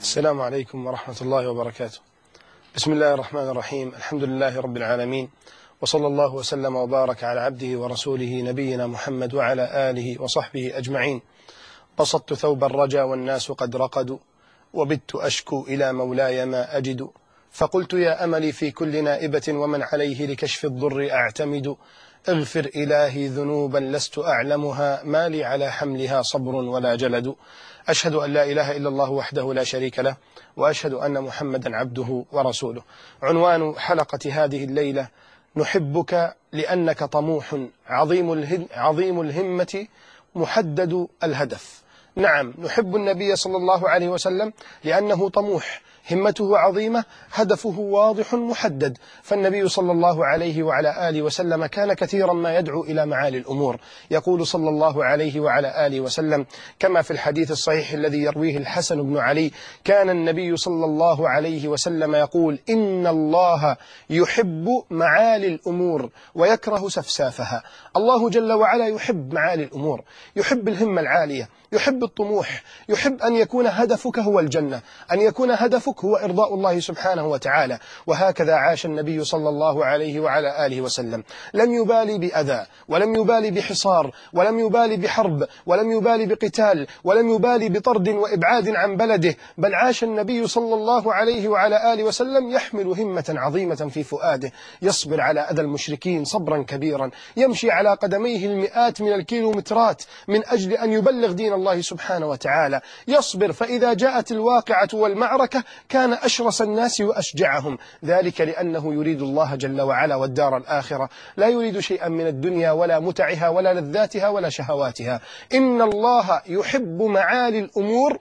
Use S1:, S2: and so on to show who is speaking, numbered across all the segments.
S1: السلام عليكم ورحمة الله وبركاته. بسم الله الرحمن الرحيم. الحمد لله رب العالمين، وصلى الله وسلم وبارك على عبده ورسوله نبينا محمد وعلى آله وصحبه أجمعين. بسطت ثوب الرجا والناس قد رقدوا، وبت أشكو إلى مولاي ما أجد، فقلت يا أملي في كل نائبة ومن عليه لكشف الضر أعتمد، اغفر إلهي ذنوبا لست أعلمها، ما لي على حملها صبر ولا جلد. أشهد أن لا إله إلا الله وحده لا شريك له، وأشهد أن محمدا عبده ورسوله. عنوان حلقة هذه الليلة: نحبك لأنك طموح عظيم الهمة محدد الهدف. نعم، نحب النبي صلى الله عليه وسلم لأنه طموح، همته عظيمة، هدفه واضح محدد. فالنبي صلى الله عليه وعلى آله وسلم كان كثيرا ما يدعو إلى معالي الأمور. يقول صلى الله عليه وعلى آله وسلم كما في الحديث الصحيح الذي يرويه الحسن بن علي: كان النبي صلى الله عليه وسلم يقول: إن الله يحب معالي الأمور ويكره سفسافها. الله جل وعلا يحب معالي الأمور، يحب الهمة العالية، يحب الطموح، يحب أن يكون هدفك هو الجنة، أن يكون هدفك هو إرضاء الله سبحانه وتعالى. وهكذا عاش النبي صلى الله عليه وعلى آله وسلم، لم يبالي بأذى، ولم يبالي بحصار، ولم يبالي بحرب، ولم يبالي بقتال، ولم يبالي بطرد وإبعاد عن بلده، بل عاش النبي صلى الله عليه وعلى آله وسلم يحمل همة عظيمة في فؤاده، يصبر على أذى المشركين صبرا كبيرا، يمشي على قدميه المئات من الكيلومترات من أجل أن يبلغ دين الله سبحانه وتعالى، يصبر، فإذا جاءت الواقعة والمعركة كان أشرس الناس وأشجعهم، ذلك لأنه يريد الله جل وعلا والدار الآخرة، لا يريد شيئا من الدنيا ولا متعها ولا لذاتها ولا شهواتها. إن الله يحب معالي الأمور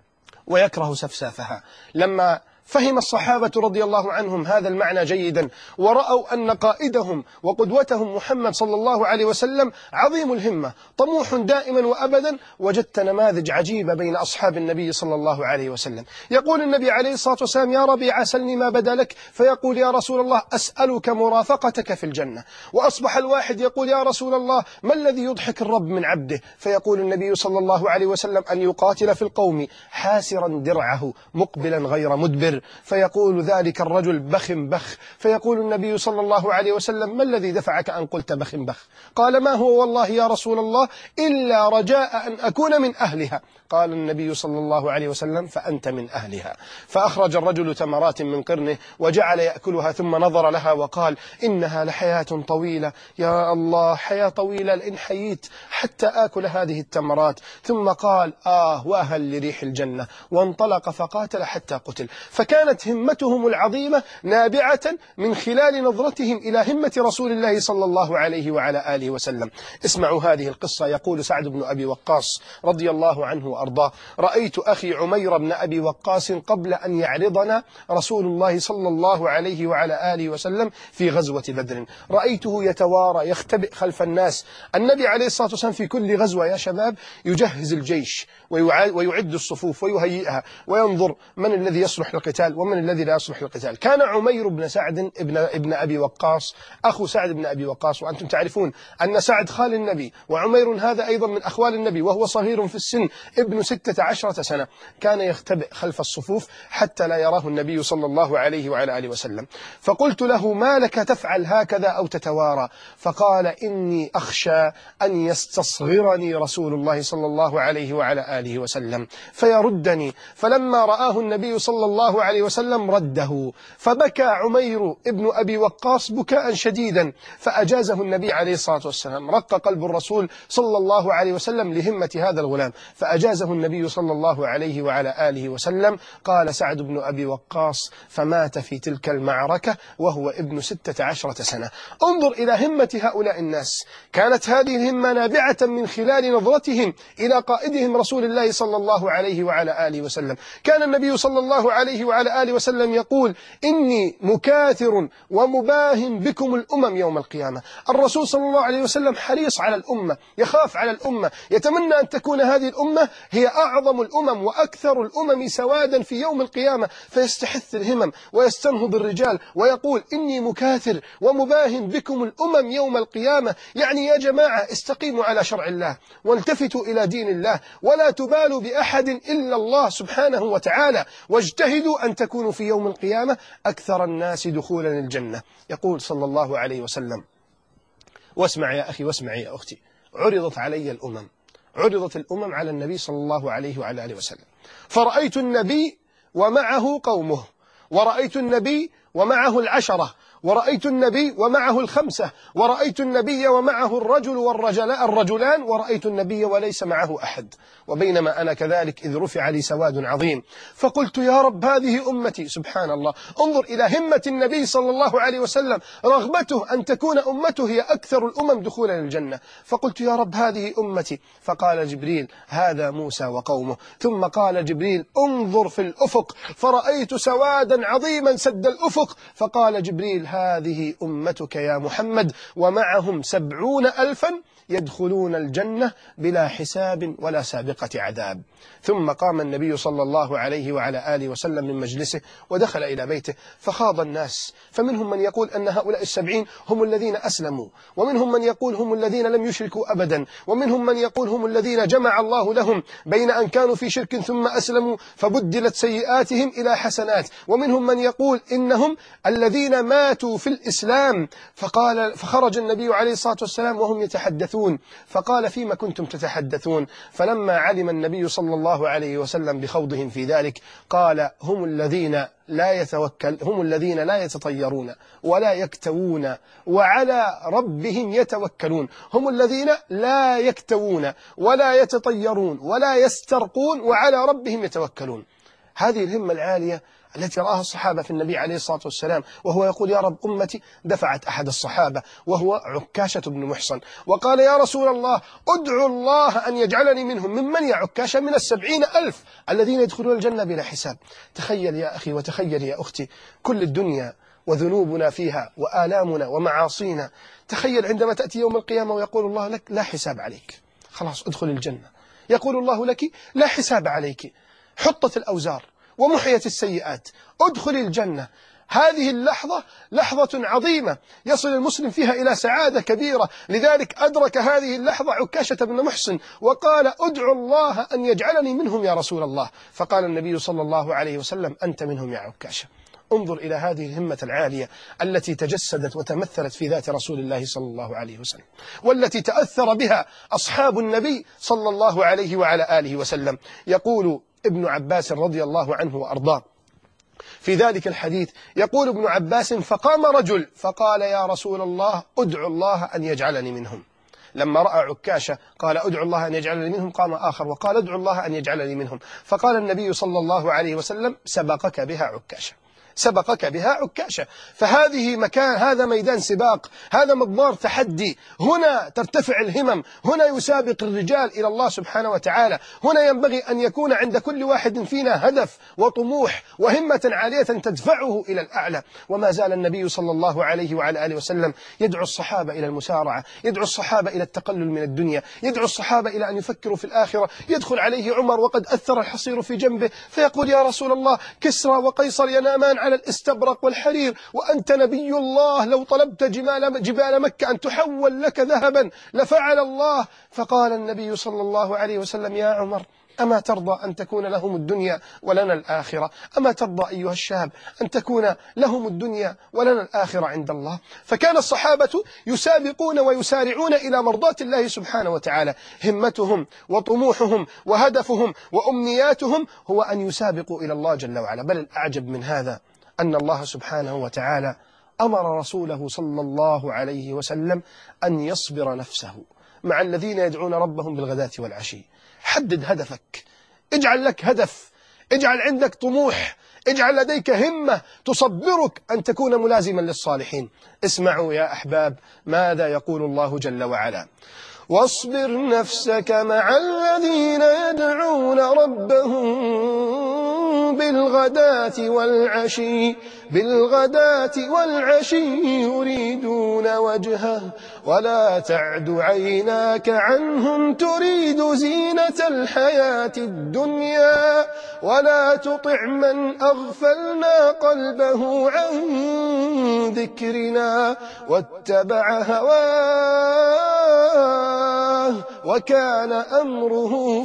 S1: ويكره سفسافها. لما فهم الصحابة رضي الله عنهم هذا المعنى جيدا، ورأوا أن قائدهم وقدوتهم محمد صلى الله عليه وسلم عظيم الهمة، طموح دائما وأبدا، وجدت نماذج عجيبة بين أصحاب النبي صلى الله عليه وسلم. يقول النبي عليه الصلاة والسلام: يا ربيعة سلني ما بدا لك، فيقول: يا رسول الله أسألك مرافقتك في الجنة. وأصبح الواحد يقول: يا رسول الله ما الذي يضحك الرب من عبده؟ فيقول النبي صلى الله عليه وسلم: أن يقاتل في القوم حاسرا درعه مقبلا غير مدبر. فيقول ذلك الرجل: بخ بخ. فيقول النبي صلى الله عليه وسلم: ما الذي دفعك أن قلت بخ بخ؟ قال: ما هو والله يا رسول الله إلا رجاء أن أكون من أهلها. قال النبي صلى الله عليه وسلم: فأنت من أهلها. فأخرج الرجل تمرات من قرنه وجعل يأكلها، ثم نظر لها وقال: إنها لحياة طويلة، يا الله حياة طويلة، لئن حييت حتى آكل هذه التمرات. ثم قال: وأهل لريح الجنة، وانطلق فقاتل حتى قتل. فكانت همتهم العظيمة نابعة من خلال نظرتهم إلى همة رسول الله صلى الله عليه وعلى آله وسلم. اسمعوا هذه القصة. يقول سعد بن أبي وقاص رضي الله عنه وأرضاه: رأيت أخي عمير بن أبي وقاص قبل أن يعرضنا رسول الله صلى الله عليه وعلى آله وسلم في غزوة بدر. رأيته يتوارى يختبئ خلف الناس. النبي عليه الصلاة والسلام في كل غزوة يا شباب يجهز الجيش ويعد الصفوف ويهيئها وينظر من الذي يصلح للقتال ومن الذي لا يصلح للقتال. كان عمير بن سعد ابن أبي وقاص أخو سعد بن أبي وقاص، وأنتم تعرفون أن سعد خال النبي، وعمير هذا أيضا من أخوال النبي، وهو صغير في السن ابن 16 سنة. كان يختبئ خلف الصفوف حتى لا يراه النبي صلى الله عليه وعلى آله وسلم. فقلت له: ما لك تفعل هكذا أو تتوارى؟ فقال: إني أخشى أن يستصغرني رسول الله صلى الله عليه وعلى آله وسلم فيردني. فلما رآه النبي صلى الله عليه وسلم رده، فبكى عمير ابن أبي وقاص بكاء شديدا، فأجازه النبي عليه الصلاة والسلام. رق قلب الرسول صلى الله عليه وسلم لهمة هذا الغلام، فأجازه النبي صلى الله عليه وعلى آله وسلم. قال سعد بن أبي وقاص: فمات في تلك المعركة وهو ابن 16 سنة. انظر إلى همة هؤلاء الناس، كانت هذه الهمة نابعة من خلال نظرتهم إلى قائدهم رسول الله صلى الله عليه وعلى آله وسلم. كان النبي صلى الله عليه وعلى آله وسلم يقول: إني مكاثر ومباهن بكم الأمم يوم القيامة. الرسول صلى الله عليه وسلم حريص على الأمة، يخاف على الأمة، يتمنى أن تكون هذه الأمة هي أعظم الأمم وأكثر الأمم سوادا في يوم القيامة، فيستحث الهمم ويستنهض الرجال ويقول إني مكاثر ومباهن بكم الأمم يوم القيامة. يعني يا جماعة استقيموا على شرع الله والتفتوا إلى دين الله، ولا تبالوا بأحد إلا الله سبحانه وتعالى، واجتهدوا أن تكونوا في يوم القيامة أكثر الناس دخولا الجنة. يقول صلى الله عليه وسلم: واسمع يا أخي واسمع يا أختي، عرضت علي الأمم، عرضت الأمم على النبي صلى الله عليه وعلى آله وسلم، فرأيت النبي ومعه قومه، ورأيت النبي ومعه العشرة، ورأيت النبي ومعه الخمسة، ورأيت النبي ومعه الرجلان، ورأيت النبي وليس معه أحد. وبينما أنا كذلك إذ رفع لي سواد عظيم، فقلت يا رب هذه أمتي. سبحان الله، انظر إلى همة النبي صلى الله عليه وسلم، رغبته أن تكون أمته هي أكثر الأمم دخولا للجنة. فقلت يا رب هذه أمتي، فقال جبريل: هذا موسى وقومه. ثم قال جبريل: انظر في الأفق، فرأيت سوادا عظيما سد الأفق، فقال جبريل: هذه أمتك يا محمد، ومعهم 70,000 يدخلون الجنة بلا حساب ولا سابقة عذاب. ثم قام النبي صلى الله عليه وعلى آله وسلم من مجلسه ودخل إلى بيته، فخاض الناس، فمنهم من يقول أن هؤلاء 70 هم الذين أسلموا، ومنهم من يقول هم الذين لم يشركوا أبدا، ومنهم من يقول هم الذين جمع الله لهم بين أن كانوا في شرك ثم أسلموا فبدلت سيئاتهم إلى حسنات، ومنهم من يقول إنهم الذين ماتوا في الإسلام. فخرج النبي عليه الصلاة والسلام وهم يتحدثون، فقال: فيما كنتم تتحدثون؟ فلما علم النبي صلى الله عليه وسلم بخوضهم في ذلك قال: هم الذين لا يتطيرون ولا يكتوون وعلى ربهم يتوكلون. هم الذين لا يكتوون ولا يتطيرون ولا يسترقون وعلى ربهم يتوكلون. هذه الهمة العالية التي رآها الصحابة في النبي عليه الصلاة والسلام، وهو يقول: يا رب أمتي. دفعت أحد الصحابة وهو عكاشة بن محصن وقال: يا رسول الله ادعو الله أن يجعلني منهم. من يا عكاشة؟ من 70,000 الذين يدخلون الجنة بلا حساب. تخيل يا أخي وتخيل يا أختي كل الدنيا وذنوبنا فيها وآلامنا ومعاصينا. تخيل عندما تأتي يوم القيامة ويقول الله لك: لا حساب عليك، خلاص ادخل الجنة. يقول الله لك: لا حساب عليك، حطت الأوزار ومحيت السيئات، ادخل الجنة. هذه اللحظة لحظة عظيمة يصل المسلم فيها إلى سعادة كبيرة. لذلك أدرك هذه اللحظة عكاشة بن محصن وقال: ادعو الله أن يجعلني منهم يا رسول الله. فقال النبي صلى الله عليه وسلم: أنت منهم يا عكاشة. انظر إلى هذه الهمة العالية التي تجسدت وتمثلت في ذات رسول الله صلى الله عليه وسلم، والتي تأثر بها أصحاب النبي صلى الله عليه وعلى آله وسلم. يقول ابن عباس رضي الله عنه وأرضاه في ذلك الحديث، يقول ابن عباس: فقام رجل فقال: يا رسول الله ادعو الله أن يجعلني منهم. لما رأى عكاشة قال: ادعو الله أن يجعلني منهم، قام آخر وقال: ادعو الله أن يجعلني منهم. فقال النبي صلى الله عليه وسلم: سبقك بها عكاشة، سبقك بها عكاشة. هذا ميدان سباق، هذا مضمار تحدي. هنا ترتفع الهمم، هنا يسابق الرجال إلى الله سبحانه وتعالى. هنا ينبغي أن يكون عند كل واحد فينا هدف وطموح وهمة عالية تدفعه إلى الأعلى. وما زال النبي صلى الله عليه وعلى آله وسلم يدعو الصحابة إلى المسارعة، يدعو الصحابة إلى التقلل من الدنيا، يدعو الصحابة إلى أن يفكروا في الآخرة. يدخل عليه عمر وقد أثر الحصير في جنبه فيقول: يا رسول الله، كسرى وقيصر ينامان على الاستبرق والحرير، وأنت نبي الله، لو طلبت جبال مكة أن تحول لك ذهبا لفعل الله. فقال النبي صلى الله عليه وسلم: يا عمر، أما ترضى أن تكون لهم الدنيا ولنا الآخرة؟ أما ترضى أيها الشاب أن تكون لهم الدنيا ولنا الآخرة عند الله؟ فكان الصحابة يسابقون ويسارعون إلى مرضاة الله سبحانه وتعالى. همتهم وطموحهم وهدفهم وأمنياتهم هو أن يسابقوا إلى الله جل وعلا. بل الأعجب من هذا أن الله سبحانه وتعالى أمر رسوله صلى الله عليه وسلم أن يصبر نفسه مع الذين يدعون ربهم بالغداة والعشي. حدد هدفك، اجعل لك هدف، اجعل عندك طموح، اجعل لديك همة تصبرك أن تكون ملازما للصالحين. اسمعوا يا أحباب ماذا يقول الله جل وعلا: واصبر نفسك مع الذين يدعون ربهم بالغداة والعشي يريدون وجهه ولا تعد عيناك عنهم تريد زينة الحياة الدنيا ولا تطع من أغفلنا قلبه عن ذكرنا واتبع هواه وكان أمره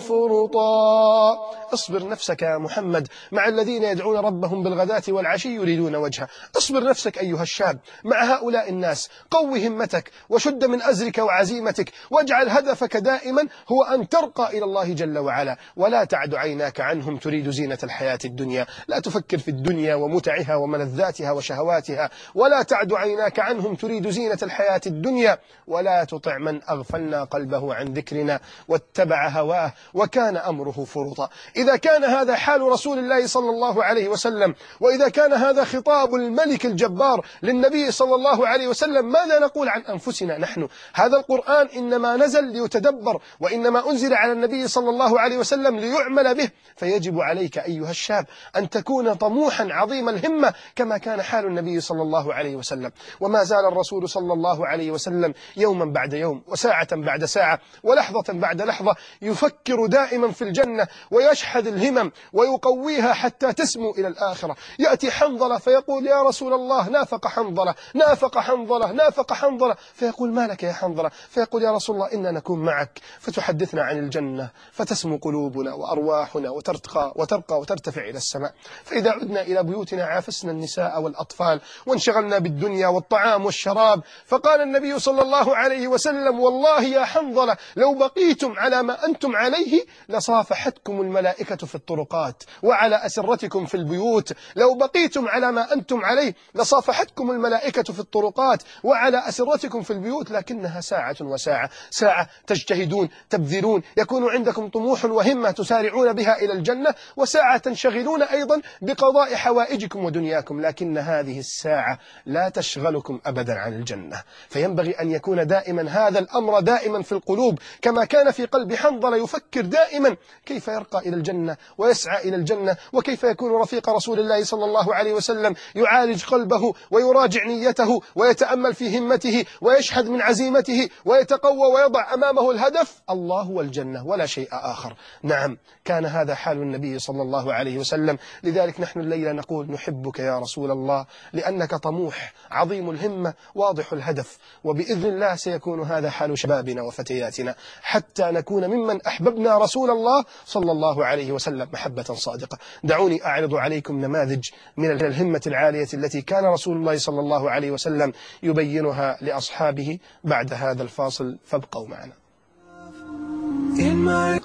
S1: فرطا. اصبر نفسك يا محمد مع الذين يدعون ربهم بالغداة والعشي يريدون وجهه. اصبر نفسك أيها الشاب مع هؤلاء الناس، قو همتك وشد من أزرك وعزيمتك، واجعل هدفك دائما هو أن ترقى إلى الله جل وعلا، ولا تعد عيناك عنهم تريد زينة الحياة الدنيا. لا تفكر في الدنيا ومتعها وملذاتها وشهواتها، ولا تعد عيناك عنهم تريد زينة الحياة الدنيا ولا تطع من أغفلنا قلبه عن ذكرنا واتبع هواه وكان أمره فرطا. إذا كان هذا حال رسول الله صلى الله عليه وسلم، وإذا كان هذا خطاب الملك الجبار للنبي صلى الله عليه وسلم، ماذا نقول عن أنفسنا نحن؟ هذا القرآن إنما نزل ليتدبر، وإنما أنزل على النبي صلى الله عليه وسلم ليعمل به، فيجب عليك أيها الشاب أن تكون طموحا عظيم الهمة كما كان حال النبي صلى الله عليه وسلم. وما زال الرسول صلى الله عليه وسلم يوما بعد يوم وساعة بعد ساعة ولحظة بعد لحظة يفكر دائما في الجنة ويشحذ الهمم ويقويها حتى تسمو إلى الآخرة. يأتي حنظلة فيقول يا رسول الله نافق حنظلة نافق حنظلة نافق حنظلة، فيقول ما لك يا حنظلة؟ فيقول يا رسول الله إنا نكون معك فتحدثنا عن الجنة فتسمو قلوبنا وأرواحنا وترقى وترتفع إلى السماء. فإذا عدنا إلى بيوتنا عافسنا النساء والأطفال وانشغلنا بالدنيا والطعام والشراب. فقال النبي صلى الله عليه وسلم والله يا حنظلة لو بقيتم على ما أنتم عليه لصافحتكم الملائكة في الطرقات وعلى أسرتكم في البيوت. لو بقيتم على ما أنتم عليه لصافحتكم الملائكة في الطرقات وعلى أسرتكم في البيوت، لكنها ساعة وساعة، ساعة تجتهدون تبذلون يكون عندكم طموح وهمة تسارعون بها إلى الجنة، وساعة تنشغلون أيضا بقضاء حوائجكم ودنياكم، لكن هذه الساعة لا تشغلكم أبدا عن الجنة. فينبغي أن يكون دائما هذا الأمر دائما في القلوب كما كان في قلب حنظلة، يفكر دائما كيف يرقى إلى الجنة ويسعى إلى الجنة، وكيف يكون رفيق رسول الله صلى الله عليه وسلم، يعالج قلبه ويراجع نيته ويتأمل في همته ويشحذ من عزيمته ويتقوى ويضع أمامه الهدف الله والجنة ولا شيء آخر. نعم كان هذا حال النبي صلى الله عليه وسلم. لذلك نحن الليلة نقول نحبك يا رسول الله لأنك طموح عظيم الهمة واضح الهدف، وبإذن الله سيكون هذا حال شبابنا وفتياتنا حتى نكون ممن أحببنا رسول الله صلى الله عليه وسلم محبة صادقة. دعوني أعرض عليكم نماذج من الهمة العالية التي كان رسول الله صلى الله عليه وسلم يبينها لأصحابه بعد هذا الفاصل، فابقوا معنا.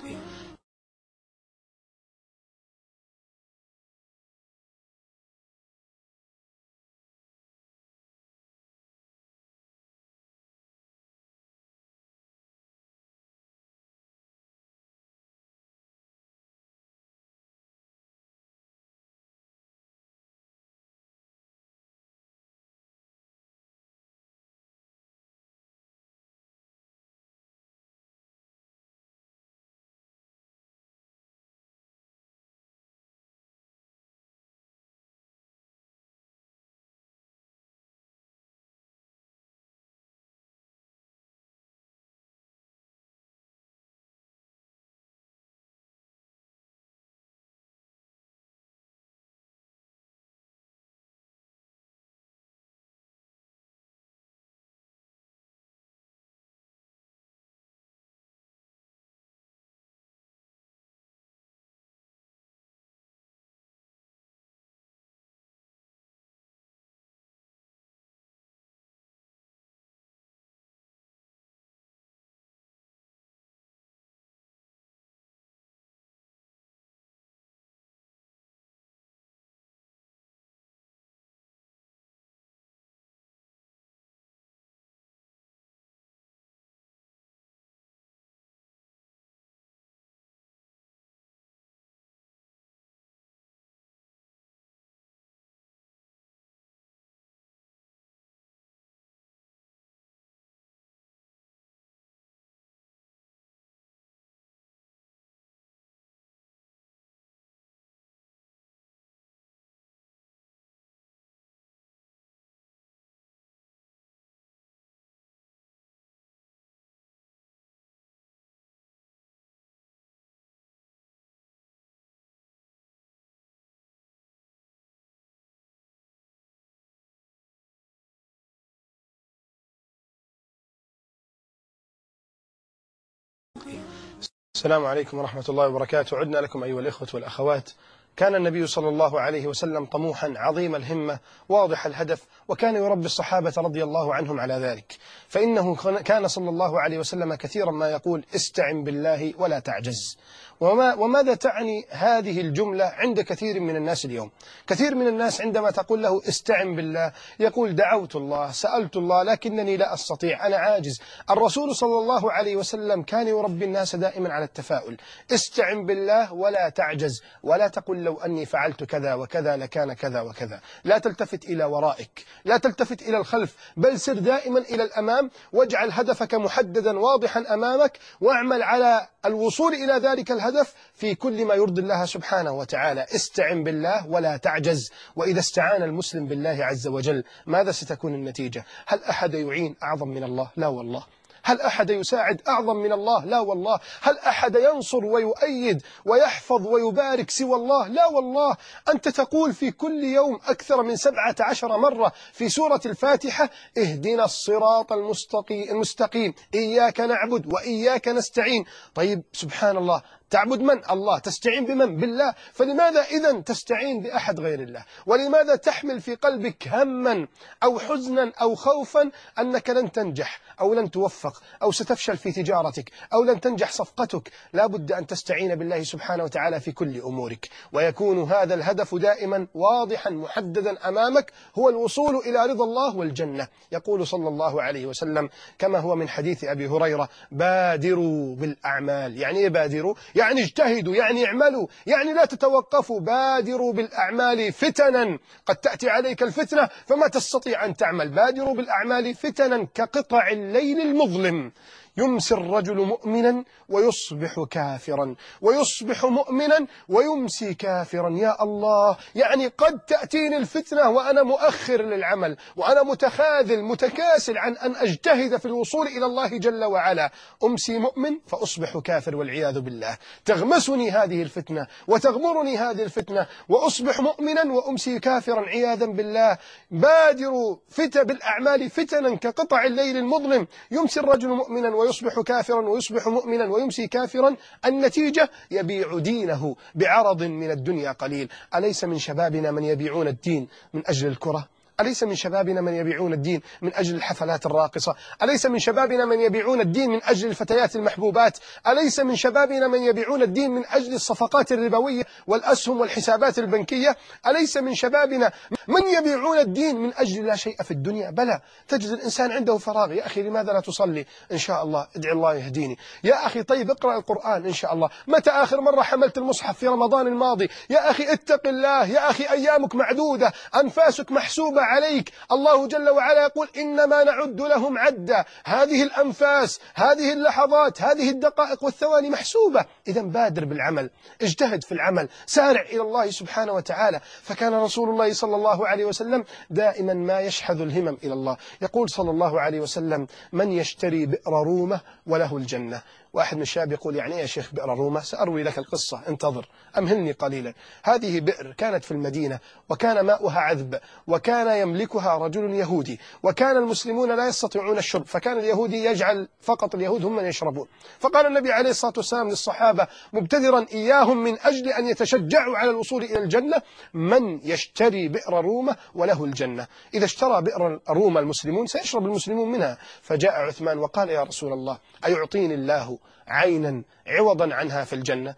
S1: السلام عليكم ورحمة الله وبركاته. عدنا لكم أيها الإخوة والأخوات. كان النبي صلى الله عليه وسلم طموحا عظيم الهمة واضح الهدف، وكان يربي الصحابة رضي الله عنهم على ذلك، فإنه كان صلى الله عليه وسلم كثيرا ما يقول: استعن بالله ولا تعجز. وماذا تعني هذه الجملة عند كثير من الناس اليوم؟ كثير من الناس عندما تقول له استعن بالله يقول: دعوت الله، سألت الله، لكنني لا أستطيع، أنا عاجز. الرسول صلى الله عليه وسلم كان يربي الناس دائما على التفاؤل: استعن بالله ولا تعجز، ولا تقل لو أني فعلت كذا وكذا لكان كذا وكذا. لا تلتفت إلى ورائك، لا تلتفت إلى الخلف، بل سر دائما إلى الأمام، واجعل هدفك محددا واضحا أمامك، واعمل على الوصول إلى ذلك الهدف في كل ما يرضي الله سبحانه وتعالى. استعن بالله ولا تعجز. وإذا استعان المسلم بالله عز وجل ماذا ستكون النتيجة؟ هل أحد يعين أعظم من الله؟ لا والله. هل أحد يساعد أعظم من الله؟ لا والله. هل أحد ينصر ويؤيد ويحفظ ويبارك سوى الله؟ لا والله. أنت تقول في كل يوم أكثر من 17 مرة في سورة الفاتحة: اهدنا الصراط المستقيم، إياك نعبد وإياك نستعين. طيب سبحان الله، تعبد من؟ الله. تستعين بمن؟ بالله. فلماذا إذن تستعين بأحد غير الله؟ ولماذا تحمل في قلبك هما أو حزنا أو خوفا أنك لن تنجح أو لن توفق أو ستفشل في تجارتك أو لن تنجح صفقتك؟ لا بد أن تستعين بالله سبحانه وتعالى في كل أمورك، ويكون هذا الهدف دائما واضحا محددا أمامك، هو الوصول إلى رضا الله والجنة. يقول صلى الله عليه وسلم كما هو من حديث أبي هريرة: بادروا بالأعمال. يعني إيه بادروا؟ يعني اجتهدوا، يعني اعملوا، يعني لا تتوقفوا. بادروا بالأعمال فتنا، قد تأتي عليك الفتنة فما تستطيع أن تعمل. بادروا بالأعمال فتنا كقطع الليل المظلم، يمسي الرجل مؤمنا ويصبح كافرا، ويصبح مؤمنا ويمسي كافرا. يا الله، يعني قد تأتيني الفتنة وأنا مؤخر للعمل، وأنا متخاذل متكاسل عن أن أجتهد في الوصول إلى الله جل وعلا. أمسي مؤمن فأصبح كافر والعياذ بالله. تغمسني هذه الفتنة وتغمرني هذه الفتنة، وأصبح مؤمنا وأمسي كافرا عياذا بالله. بادروا بالأعمال فتنا كقطع الليل المظلم، يمسي الرجل مؤمنا ويصبح كافرا ويصبح مؤمنا ويمسي كافرا. النتيجة: يبيع دينه بعرض من الدنيا قليل. أليس من شبابنا من يبيعون الدين من أجل الكرة؟ أليس من شبابنا من يبيعون الدين من أجل الحفلات الراقصة؟ أليس من شبابنا من يبيعون الدين من أجل الفتيات المحبوبات؟ أليس من شبابنا من يبيعون الدين من أجل الصفقات الربوية والأسهم والحسابات البنكية؟ أليس من شبابنا من يبيعون الدين من أجل لا شيء في الدنيا؟ بلى، تجد الإنسان عنده فراغ: يا أخي لماذا لا تصلي؟ إن شاء الله. ادعي الله يهديني. يا أخي طيب اقرأ القرآن إن شاء الله. متى آخر مرة حملت المصحف؟ في رمضان الماضي. يا أخي اتق الله. يا أخي أيامك معدودة، أنفاسك محسوبة عليك. الله جل وعلا يقول: إنما نعد لهم عدا. هذه الأنفاس، هذه اللحظات، هذه الدقائق والثواني محسوبة. إذا بادر بالعمل، اجتهد في العمل، سارع إلى الله سبحانه وتعالى. فكان رسول الله صلى الله عليه وسلم دائما ما يشحذ الهمم إلى الله. يقول صلى الله عليه وسلم: من يشتري بئر رومة وله الجنة. واحد من الشباب يقول: يعني إيه يا شيخ بئر رومة؟ سأروي لك القصة، انتظر، أمهلني قليلا. هذه بئر كانت في المدينة، وكان ماؤها عذب، وكان يملكها رجل يهودي، وكان المسلمون لا يستطيعون الشرب، فكان اليهودي يجعل فقط اليهود هم من يشربون. فقال النبي عليه الصلاة والسلام للصحابة مبتدرا إياهم من أجل أن يتشجعوا على الوصول إلى الجنة: من يشتري بئر رومة وله الجنة. إذا اشترى بئر رومة المسلمون سيشرب المسلمون منها. فجاء عثمان وقال: يا رسول الله، أيعطيني الله عينا عوضا عنها في الجنة؟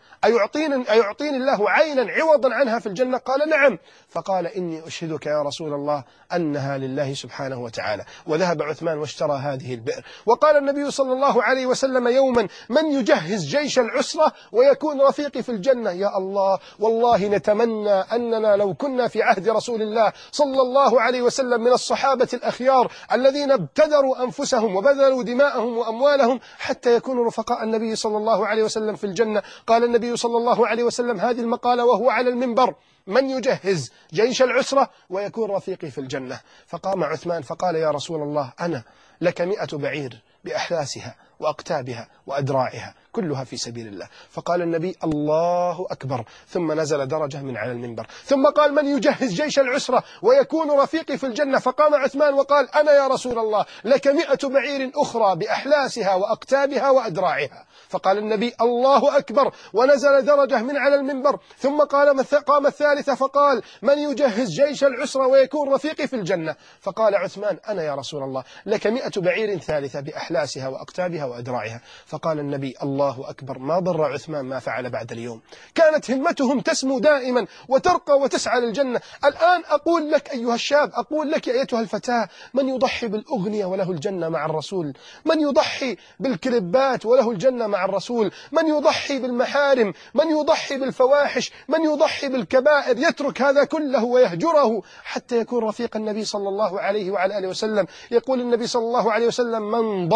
S1: أيعطيني الله عينا عوضا عنها في الجنة؟ قال: نعم. فقال: إني أشهدك يا رسول الله أنها لله سبحانه وتعالى. وذهب عثمان واشترى هذه البئر. وقال النبي صلى الله عليه وسلم يوما: من يجهز جيش العسرة ويكون رفيقي في الجنة؟ يا الله، والله نتمنى أننا لو كنا في عهد رسول الله صلى الله عليه وسلم من الصحابة الأخيار الذين ابتدروا أنفسهم وبذلوا دماءهم وأموالهم حتى يكونوا رفقاء النبي صلى الله عليه وسلم في الجنة. قال النبي صلى الله عليه وسلم هذه المقالة وهو على المنبر: من يجهز جيش العسرة ويكون رفيقي في الجنة؟ فقام عثمان فقال: يا رسول الله، أنا لك 100 بعير بأحلاسها وأقتابها وأدراعها. كلها في سبيل الله. فقال النبي الله أكبر، ثم نزل درجة من على المنبر، ثم قال من يجهز جيش العسرة ويكون رفيقي في الجنة؟ فقام عثمان وقال أنا يا رسول الله، لك 100 بعير أخرى بأحلاسها وأقتابها وأدراعها. فقال النبي الله أكبر، ونزل درجة من على المنبر، ثم قام الثالثة فقال من يجهز جيش العسرة ويكون رفيقي في الجنة؟ فقال عثمان أنا يا رسول الله، لك 100 بعير ثالثة بأحلاسها وأقتابها وأدراعها. فقال النبي الله أكبر، ما ضر عثمان ما فعل بعد اليوم، كانت همتهم تسمو دائما وترقى وتسعى للجنة. الآن أقول لك أيها الشاب، أقول لك أيتها الفتاة، من يضحي بالأغنية وله الجنة مع الرسول؟ من يضحي بالكليبات وله الجنة مع الرسول؟ من يضحي بالمحارم؟ من يضحي بالفواحش؟ من يضحي بالكبائر؟ يترك هذا كله ويهجره حتى يكون رفيق النبي صلى الله عليه وعلى آله وسلم. يقول النبي صلى الله عليه وسلم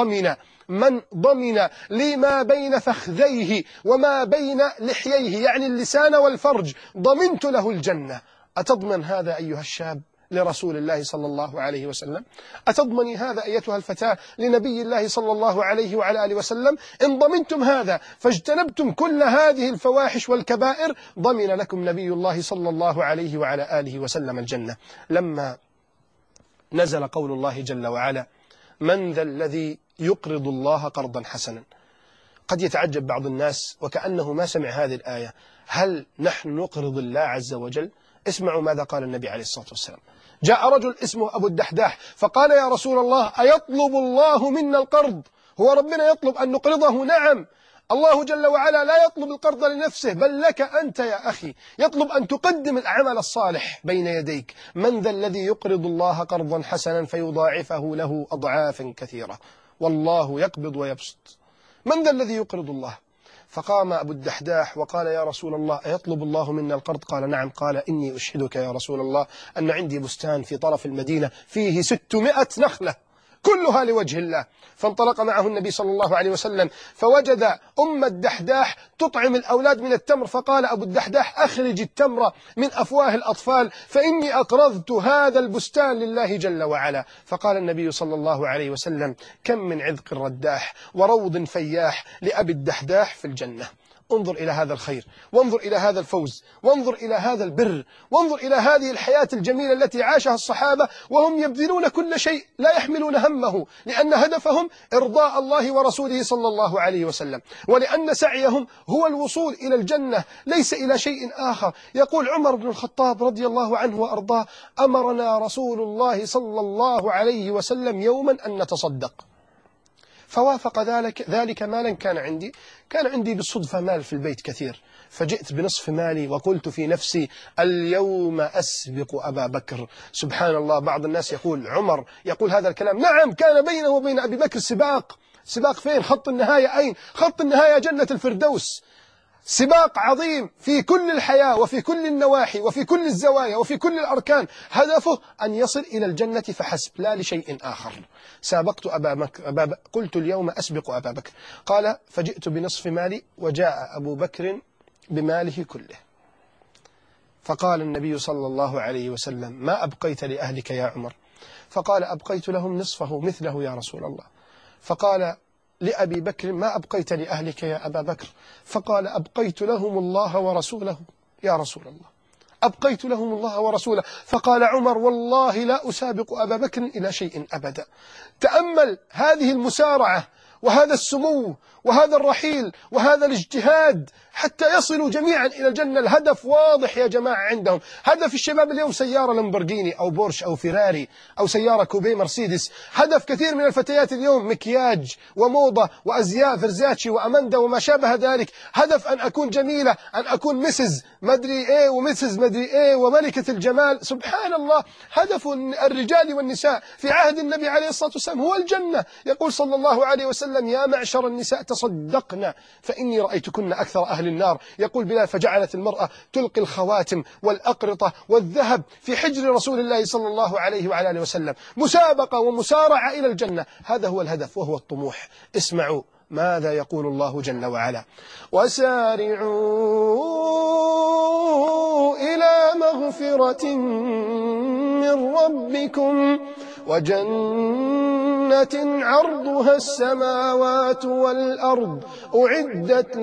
S1: من ضمن لي ما بين فخذيه وما بين لحييه، يعني اللسان والفرج، ضمنت له الجنة. أتضمن هذا أيها الشاب لرسول الله صلى الله عليه وسلم؟ أتضمني هذا أيتها الفتاة لنبي الله صلى الله عليه وعلى آله وسلم؟ إن ضمنتم هذا فاجتنبتم كل هذه الفواحش والكبائر، ضمن لكم نبي الله صلى الله عليه وعلى آله وسلم الجنة. لما نزل قول الله جل وعلا من ذا الذي يقرض الله قرضا حسنا، قد يتعجب بعض الناس وكأنه ما سمع هذه الآية، هل نحن نقرض الله عز وجل؟ اسمعوا ماذا قال النبي عليه الصلاة والسلام. جاء رجل اسمه أبو الدحداح فقال يا رسول الله أيطلب الله منا القرض؟ هو ربنا يطلب أن نقرضه؟ نعم، الله جل وعلا لا يطلب القرض لنفسه بل لك أنت يا أخي، يطلب أن تقدم العمل الصالح بين يديك. من ذا الذي يقرض الله قرضا حسنا فيضاعفه له أضعافا كثيرة، والله يقبض ويبسط. من ذا الذي يقرض الله؟ فقام أبو الدحداح وقال يا رسول الله أيطلب الله منا القرض؟ قال نعم. قال إني أشهدك يا رسول الله أن عندي بستان في طرف المدينة فيه 600 نخلة كلها لوجه الله. فانطلق معه النبي صلى الله عليه وسلم فوجد أم الدحداح تطعم الأولاد من التمر، فقال أبو الدحداح أخرج التمر من أفواه الأطفال فإني أقرضت هذا البستان لله جل وعلا. فقال النبي صلى الله عليه وسلم كم من عذق رداح وروض فياح لأبي الدحداح في الجنة. انظر إلى هذا الخير، وانظر إلى هذا الفوز، وانظر إلى هذا البر، وانظر إلى هذه الحياة الجميلة التي عاشها الصحابة وهم يبذلون كل شيء، لا يحملون همه، لأن هدفهم إرضاء الله ورسوله صلى الله عليه وسلم، ولأن سعيهم هو الوصول إلى الجنة ليس إلى شيء آخر. يقول عمر بن الخطاب رضي الله عنه وأرضاه أمرنا رسول الله صلى الله عليه وسلم يوما أن نتصدق، فوافق ذلك مالا كان عندي بالصدفة مال في البيت كثير، فجئت بنصف مالي وقلت في نفسي اليوم أسبق أبا بكر. سبحان الله، بعض الناس يقول عمر يقول هذا الكلام، نعم كان بينه وبين أبي بكر سباق فين؟ خط النهاية أين؟ خط النهاية جنة الفردوس. سباق عظيم في كل الحياة وفي كل النواحي وفي كل الزوايا وفي كل الأركان، هدفه أن يصل إلى الجنة فحسب لا لشيء آخر. سابقت قلت اليوم أسبق أبا بكر. قال فجئت بنصف مالي وجاء أبو بكر بماله كله، فقال النبي صلى الله عليه وسلم ما أبقيت لأهلك يا عمر؟ فقال أبقيت لهم نصفه مثله يا رسول الله. فقال لأبي بكر ما أبقيت لأهلك يا أبا بكر؟ فقال أبقيت لهم الله ورسوله يا رسول الله، أبقيت لهم الله ورسوله. فقال عمر والله لا أسابق أبا بكر إلى شيء أبدا. تأمل هذه المسارعة وهذا السمو وهذا الرحيل وهذا الاجتهاد حتى يصلوا جميعا إلى الجنة. الهدف واضح يا جماعة عندهم. هدف الشباب اليوم سيارة لامبورغيني أو بورش أو فيراري أو سيارة كوبي مرسيدس. هدف كثير من الفتيات اليوم مكياج وموضة وأزياء فرزاتشي وأماندا وما شابه ذلك. هدف أن أكون جميلة، أن أكون مسز مدري إيه ومسز مدري إيه وملكة الجمال. سبحان الله، هدف الرجال والنساء في عهد النبي عليه الصلاة والسلام هو الجنة. يقول صلى الله عليه وسلم يا معشر النساء تصدقنا فإني رأيتكن أكثر أهل النار. يقول بلال فجعلت المرأة تلقي الخواتم والأقرطة والذهب في حجر رسول الله صلى الله عليه وعلى آله وسلم. مسابقة ومسارعة إلى الجنة، هذا هو الهدف وهو الطموح. اسمعوا ماذا يقول الله جل وعلا وسارعوا إلى مغفرة من ربكم وجنة جنة عرضها السماوات والأرض أعدت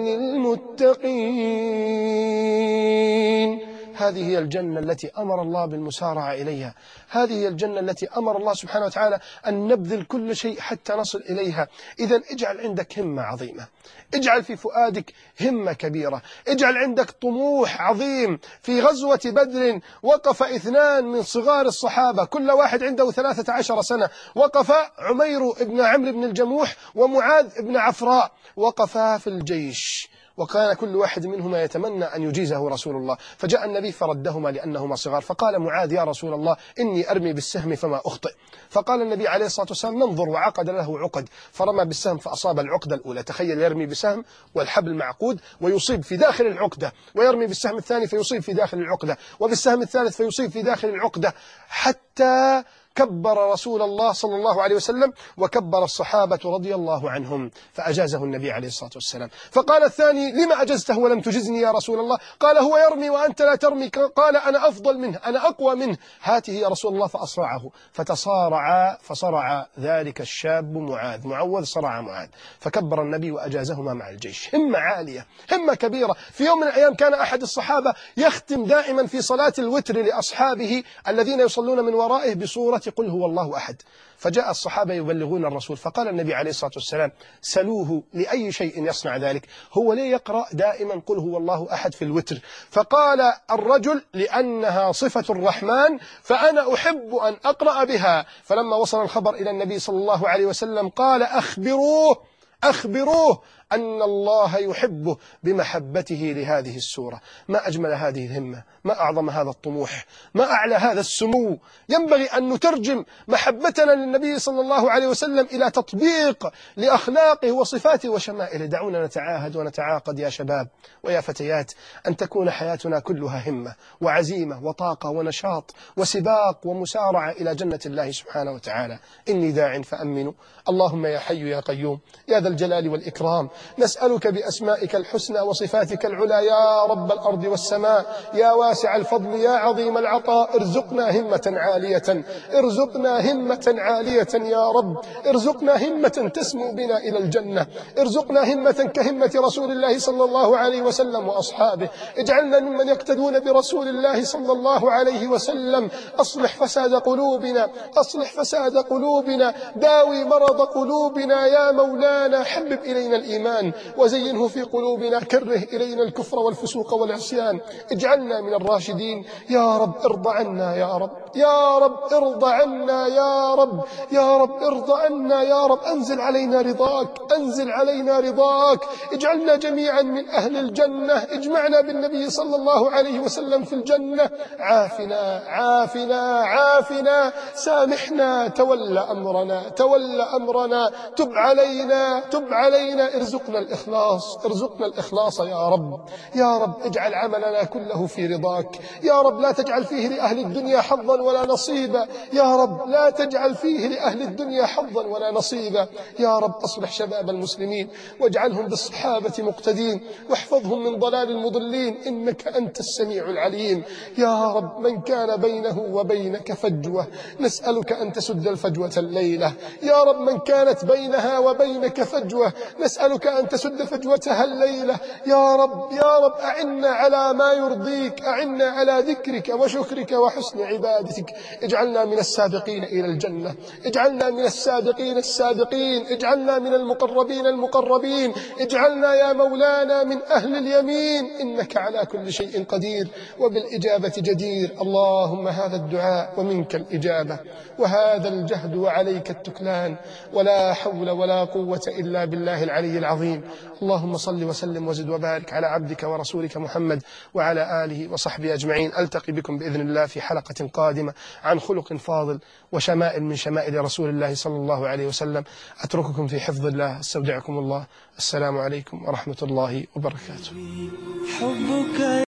S1: للمتقين. هذه هي الجنة التي أمر الله بالمسارعة إليها، هذه هي الجنة التي أمر الله سبحانه وتعالى أن نبذل كل شيء حتى نصل إليها. إذن اجعل عندك همة عظيمة، اجعل في فؤادك همة كبيرة، اجعل عندك طموح عظيم. في غزوة بدر وقف 2 من صغار الصحابة، كل واحد عنده 13 سنة، وقف عمير بن عمرو بن الجموح ومعاذ بن عفراء، وقفا في الجيش، وكان كل واحد منهما يتمنى أن يجيزه رسول الله، فجاء النبي فردهما لأنهما صغار، فقال معاذ: يا رسول الله إني أرمي بالسهم فما أخطئ. فقال النبي عليه الصلاة والسلام: ننظر، وعقد له عقد، فرمى بالسهم فأصاب العقدة الأولى. تخيل يرمي بسهم والحبل معقود ويصيب في داخل العقدة، ويرمي بالسهم الثاني فيصيب في داخل العقدة، وبالسهم الثالث فيصيب في داخل العقدة، حتى كبر رسول الله صلى الله عليه وسلم وكبر الصحابة رضي الله عنهم، فأجازه النبي عليه الصلاة والسلام. فقال الثاني: لما أجزته ولم تجزني يا رسول الله؟ قال: هو يرمي وأنت لا ترمي. قال: أنا أفضل منه، أنا أقوى منه، هاته يا رسول الله. فأصرعه، فتصارعا، فصرع ذلك الشاب معوذ صرع معاذ، فكبر النبي وأجازهما مع الجيش. همة عالية، همة كبيرة. في يوم من الأيام كان أحد الصحابة يختم دائما في صلاة الوتر لأصحابه الذين يصلون من ورائه بصورة قل هو الله أحد. فجاء الصحابة يبلغون الرسول، فقال النبي عليه الصلاة والسلام: سلوه لأي شيء يصنع ذلك، هو ليه يقرأ دائما قل هو الله أحد في الوتر؟ فقال الرجل: لأنها صفة الرحمن فأنا أحب أن أقرأ بها. فلما وصل الخبر إلى النبي صلى الله عليه وسلم قال: أخبروه أن الله يحبه بمحبته لهذه السورة. ما أجمل هذه الهمة، ما أعظم هذا الطموح، ما أعلى هذا السمو. ينبغي أن نترجم محبتنا للنبي صلى الله عليه وسلم إلى تطبيق لأخلاقه وصفاته وشمائله. دعونا نتعاهد ونتعاقد يا شباب ويا فتيات أن تكون حياتنا كلها همة وعزيمة وطاقة ونشاط وسباق ومسارعة إلى جنة الله سبحانه وتعالى. إني داع فأمنوا. اللهم يا حي يا قيوم يا ذا الجلال والإكرام، نسألك بأسمائك الحسنى وصفاتك العلى يا رب الأرض والسماء، يا واسع الفضل يا عظيم العطاء، ارزقنا همة عالية، ارزقنا همة عالية يا رب، ارزقنا همة تسمو بنا إلى الجنة، ارزقنا همة كهمة رسول الله صلى الله عليه وسلم وأصحابه، اجعلنا ممن يقتدون برسول الله صلى الله عليه وسلم. أصلح فساد قلوبنا، أصلح فساد قلوبنا، داوي مرض قلوبنا يا مولانا، حبب إلينا الإيمان وزينه في قلوبنا، كره إلينا الكفر والفسوق والعصيان، اجعلنا من الراشدين يا رب. ارض عنا يا رب، يا رب ارض عنا يا رب، يا رب ارض عنا يا رب. أنزل علينا رضاك، أنزل علينا رضاك، اجعلنا جميعا من أهل الجنة، اجمعنا بالنبي صلى الله عليه وسلم في الجنة. عافنا عافنا عافنا، سامحنا، تولى أمرنا، تولى أمرنا، تب علينا، تب علينا، ارزقنا الإخلاص، ارزقنا الإخلاص يا رب، يا رب. اجعل عملنا كله في رضاك يا رب، لا تجعل فيه لأهل الدنيا حظا ولا نصيبا يا رب، لا تجعل فيه لأهل الدنيا حظا ولا نصيبا يا رب. أصلح شباب المسلمين واجعلهم بالصحابة مقتدين، واحفظهم من ضلال المضلين، إنك أنت السميع العليم يا رب. من كان بينه وبينك فجوة نسألك أن تسد الفجوة الليلة يا رب، من كانت بينها وبينك فجوة نسألك أن تسد فجوتها الليلة يا رب، يا رب. أعنا على ما يرضيك، أعنا على ذكرك وشكرك وحسن عبادتك، اجعلنا من السابقين إلى الجنة، اجعلنا من السابقين السابقين، اجعلنا من المقربين المقربين، اجعلنا يا مولانا من أهل اليمين، إنك على كل شيء قدير وبالإجابة جدير. اللهم هذا الدعاء ومنك الإجابة، وهذا الجهد وعليك التكلان، ولا حول ولا قوة إلا بالله العلي العظيم. اللهم صل وسلم وزد وبارك على عبدك ورسولك محمد وعلى آله وصحبه أجمعين. ألتقي بكم بإذن الله في حلقة قادمة عن خلق فاضل وشمائل من شمائل رسول الله صلى الله عليه وسلم. أترككم في حفظ الله، استودعكم الله. السلام عليكم ورحمة الله وبركاته.